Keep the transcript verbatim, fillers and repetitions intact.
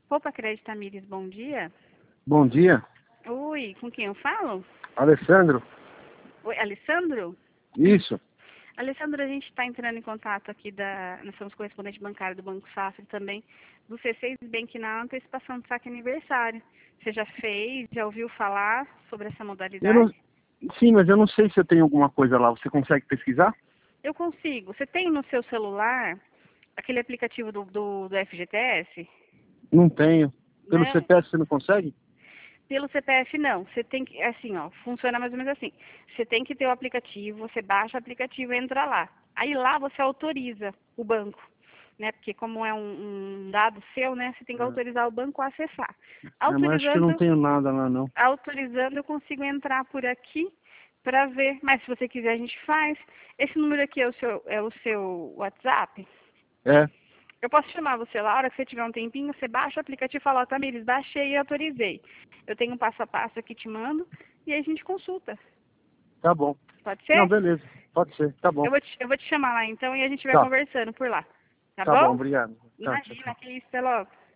Poupa Crédito Tamires, bom dia. Bom dia, Oi, com quem eu falo? Alessandro. Oi, Alessandro? Isso. Alessandro, a gente está entrando em contato aqui da... Nós somos correspondente bancário do Banco Safra também, do C seis Bank na antecipação do saque aniversário. Você já fez, já ouviu falar sobre essa Eu modalidade? não... Sim, mas eu não sei se eu tenho alguma coisa lá. Você consegue pesquisar? Eu consigo. Você tem no seu celular aquele aplicativo do, do, do F G T S? Não tenho. Pelo Não. C P F você não consegue? Pelo C P F não, você tem que, assim, ó, funciona mais ou menos assim. Você tem que ter o aplicativo, você baixa o aplicativo e entra lá. Aí lá você autoriza o banco, né? Porque como é um, um dado seu, né? Você tem que É, autorizar o banco a acessar. É, mas acho que eu não Autorizando, tenho nada lá, não. autorizando eu consigo entrar por aqui para ver. Mas se você quiser a gente faz. Esse número aqui é o seu, é o seu WhatsApp? É, Eu posso chamar você lá, a hora que você tiver um tempinho, você baixa o aplicativo e fala, ó, Tamires, baixei e autorizei. Eu tenho um passo a passo aqui, te mando, e aí a gente consulta. tá bom. Pode Não, ser? beleza. Pode ser, tá bom. Eu vou te, eu vou te chamar lá então e a gente vai Tá, conversando por lá. Tá tá bom, bom? obrigado. Tá, tchau, Imagina, tchau. que isso, até logo.